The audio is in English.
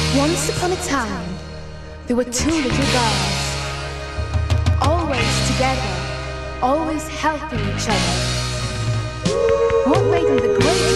Once upon a time, there were two little girls, always together, always helping each other. What made them the greatest